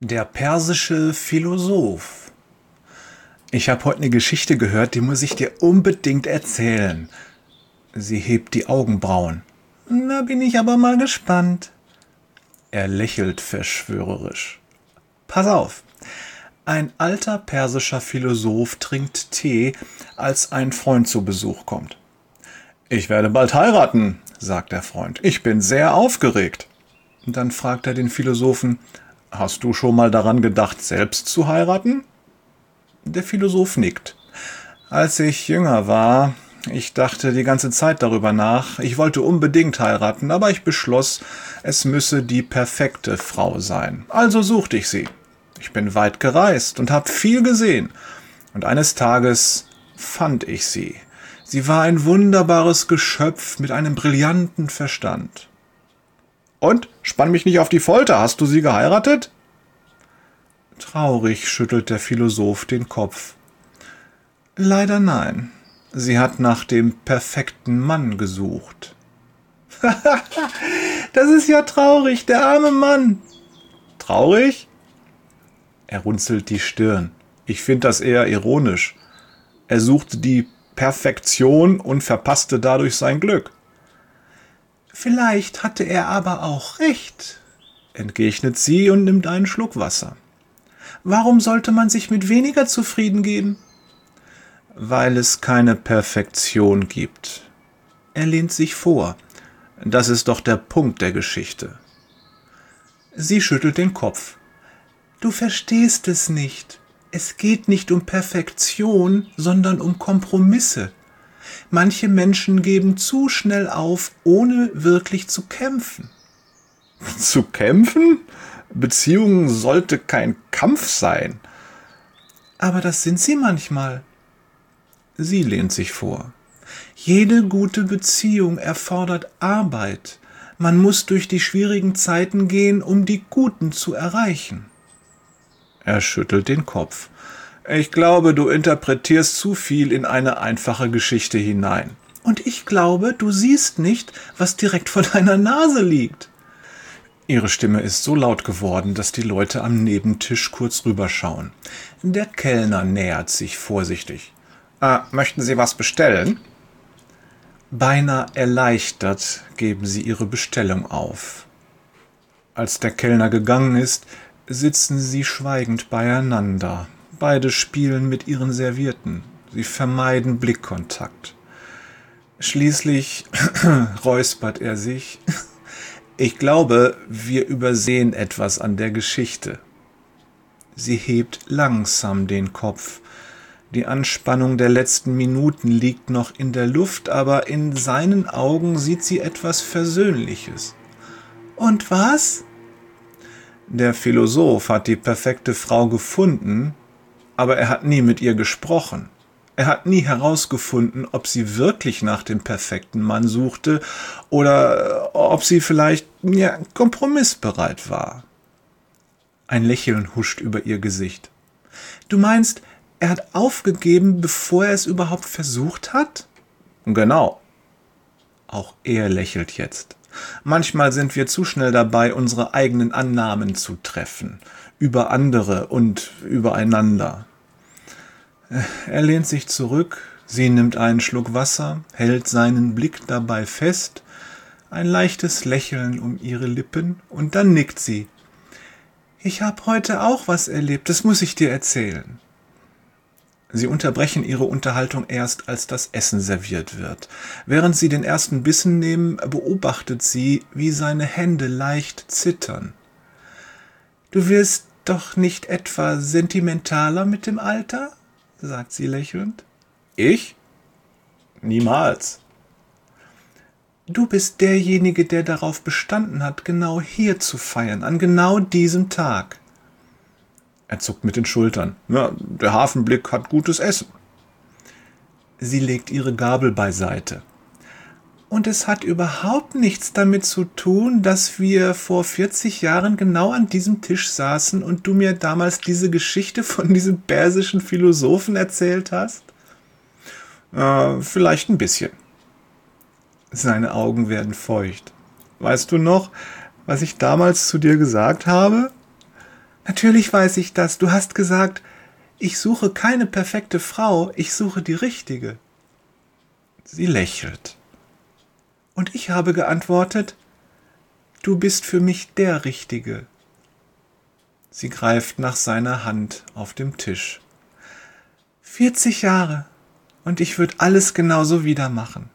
Der persische Philosoph. Ich habe heute eine Geschichte gehört, die muss ich dir unbedingt erzählen. Sie hebt die Augenbrauen. Na, bin ich aber mal gespannt. Er lächelt verschwörerisch. Pass auf. Ein alter persischer Philosoph trinkt Tee, als ein Freund zu Besuch kommt. Ich werde bald heiraten, sagt der Freund. Ich bin sehr aufgeregt. Dann fragt er den Philosophen, hast du schon mal daran gedacht, selbst zu heiraten? Der Philosoph nickt. Als ich jünger war, ich dachte die ganze Zeit darüber nach. Ich wollte unbedingt heiraten, aber ich beschloss, es müsse die perfekte Frau sein. Also suchte ich sie. Ich bin weit gereist und habe viel gesehen. Und eines Tages fand ich sie. Sie war ein wunderbares Geschöpf mit einem brillanten Verstand. Und? Spann mich nicht auf die Folter. Hast du sie geheiratet? Traurig schüttelt der Philosoph den Kopf. Leider nein. Sie hat nach dem perfekten Mann gesucht. Das ist ja traurig, der arme Mann. Traurig? Er runzelt die Stirn. Ich finde das eher ironisch. Er suchte die Perfektion und verpasste dadurch sein Glück. Vielleicht hatte er aber auch recht, entgegnet sie und nimmt einen Schluck Wasser. Warum sollte man sich mit weniger zufrieden geben? Weil es keine Perfektion gibt. Er lehnt sich vor. Das ist doch der Punkt der Geschichte. Sie schüttelt den Kopf. Du verstehst es nicht. Es geht nicht um Perfektion, sondern um Kompromisse. Manche Menschen geben zu schnell auf, ohne wirklich zu kämpfen. Zu kämpfen? Beziehung sollte kein Kampf sein. Aber das sind sie manchmal. Sie lehnt sich vor. Jede gute Beziehung erfordert Arbeit. Man muss durch die schwierigen Zeiten gehen, um die guten zu erreichen. Er schüttelt den Kopf. Ich glaube, du interpretierst zu viel in eine einfache Geschichte hinein. Und ich glaube, du siehst nicht, was direkt vor deiner Nase liegt. Ihre Stimme ist so laut geworden, dass die Leute am Nebentisch kurz rüberschauen. Der Kellner nähert sich vorsichtig. Möchten Sie was bestellen? Beinahe erleichtert geben sie ihre Bestellung auf. Als der Kellner gegangen ist, sitzen sie schweigend beieinander. Beide spielen mit ihren Servietten. Sie vermeiden Blickkontakt. Schließlich räuspert er sich. Ich glaube, wir übersehen etwas an der Geschichte. Sie hebt langsam den Kopf. Die Anspannung der letzten Minuten liegt noch in der Luft, aber in seinen Augen sieht sie etwas Versöhnliches. Und was? Der Philosoph hat die perfekte Frau gefunden, aber er hat nie mit ihr gesprochen. Er hat nie herausgefunden, ob sie wirklich nach dem perfekten Mann suchte oder ob sie vielleicht kompromissbereit war. Ein Lächeln huscht über ihr Gesicht. Du meinst, er hat aufgegeben, bevor er es überhaupt versucht hat? Genau. Auch er lächelt jetzt. Manchmal sind wir zu schnell dabei, unsere eigenen Annahmen zu treffen, über andere und übereinander. Er lehnt sich zurück, sie nimmt einen Schluck Wasser, hält seinen Blick dabei fest, ein leichtes Lächeln um ihre Lippen, und dann nickt sie. Ich habe heute auch was erlebt, das muss ich dir erzählen. Sie unterbrechen ihre Unterhaltung erst, als das Essen serviert wird. Während sie den ersten Bissen nehmen, beobachtet sie, wie seine Hände leicht zittern. Du wirst doch nicht etwa sentimentaler mit dem Alter? Sagt sie lächelnd. Ich? Niemals. Du bist derjenige, der darauf bestanden hat, genau hier zu feiern, an genau diesem Tag. Er zuckt mit den Schultern. Ja, der Hafenblick hat gutes Essen. Sie legt ihre Gabel beiseite. Und es hat überhaupt nichts damit zu tun, dass wir vor 40 Jahren genau an diesem Tisch saßen und du mir damals diese Geschichte von diesem persischen Philosophen erzählt hast? Vielleicht ein bisschen. Seine Augen werden feucht. Weißt du noch, was ich damals zu dir gesagt habe? Natürlich weiß ich das. Du hast gesagt, ich suche keine perfekte Frau, ich suche die richtige. Sie lächelt. Und ich habe geantwortet, du bist für mich der Richtige. Sie greift nach seiner Hand auf dem Tisch. 40 Jahre und ich würde alles genauso wieder machen.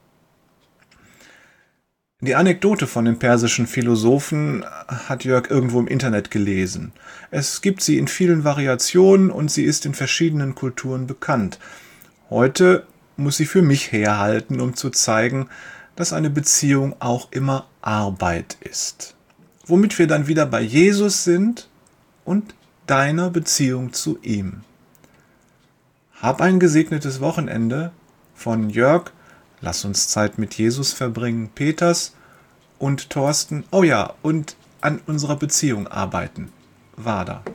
Die Anekdote von dem persischen Philosophen hat Jörg irgendwo im Internet gelesen. Es gibt sie in vielen Variationen und sie ist in verschiedenen Kulturen bekannt. Heute muss sie für mich herhalten, um zu zeigen, dass eine Beziehung auch immer Arbeit ist. Womit wir dann wieder bei Jesus sind und deiner Beziehung zu ihm. Hab ein gesegnetes Wochenende von Jörg, lass uns Zeit mit Jesus verbringen, Peters und Thorsten, oh ja, und an unserer Beziehung arbeiten, Wada.